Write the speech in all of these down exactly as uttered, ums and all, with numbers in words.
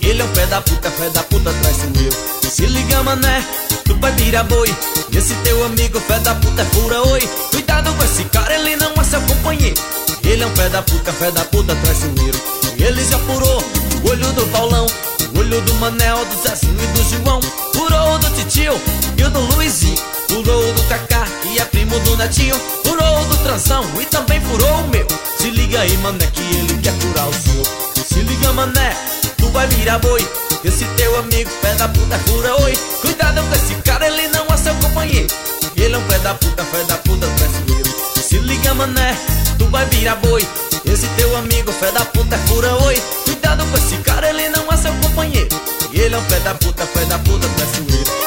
Ele é um pé da puta, pé da puta traiçoeiro. Se liga, mané, tu vai virar boi. Esse teu amigo, pé da puta, é fura oi. Cuidado com esse cara, ele não é seu companheiro. Ele é um pé da puta, pé da puta traiçoeiro. Ele já furou o olho do Paulão, o olho do Manel, do Zezinho e do João. Furou o do Titio e o do Luizinho. Furou o do Cacá, que é primo do Netinho. Furou o do Transão e também furou o meu. Se liga aí, mané, que ele quer furar o seu. Se liga, mané, tu vai virar boi. Esse teu amigo, pé da puta, fura oi. Cuidado com esse cara, ele não é seu companheiro. Ele é um pé da puta, pé da puta traiçoeiro. Se liga, mané, tu vai virar boi. Esse teu amigo, pé da puta, fura oi. Cuidado com esse cara, ele não é seu companheiro. Ele é um pé da puta, pé da puta traiçoeiro.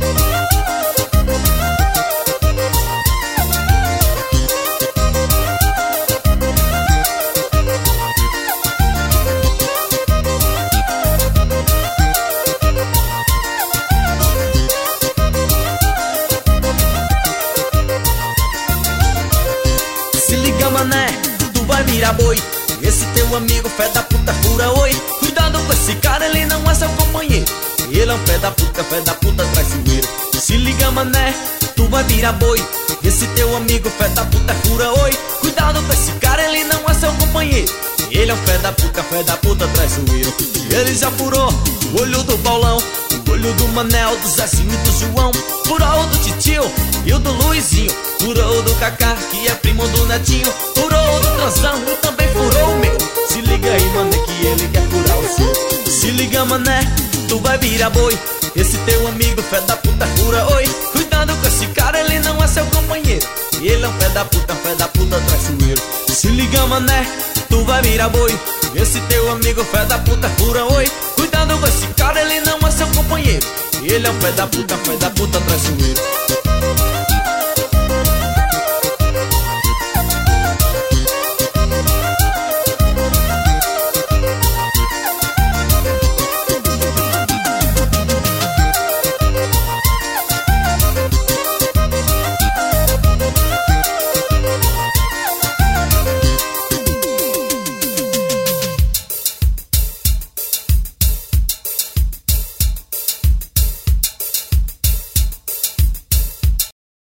Mané, tu vai virar boi. Esse teu amigo, pé da puta, fura oi. Cuidado com esse cara, ele não é seu companheiro. Ele é um pé da puta, pé da puta traiçoeiro. Se liga, mané, tu vai virar boi. Esse teu amigo, pé da puta, fura oi. Cuidado com esse cara, ele não é seu companheiro. Ele é um pé da puta, pé da puta traiçoeiro. Ele já furou o olho do Paulão, o olho do Manel, do Zezinho e do João. Furou o do Titio e o do Luizinho. Furou o do Cacá, que é primo do Netinho. Furou o do Transão e também furou o meu. Se liga aí, mané, que ele quer furar o seu. Se liga, mané, tu vai virar boi. Esse teu amigo, pé da puta, fura oi. Cuidado com esse cara, ele não é seu companheiro. Ele é um pé da puta, pé da puta traiçoeiro. Se liga, mané, tu vai virar boi. Esse teu amigo, pé da puta, fura oi. Cuidado com esse cara, ele não é seu companheiro. Ele é um pé da puta, pé da puta traiçoeiro.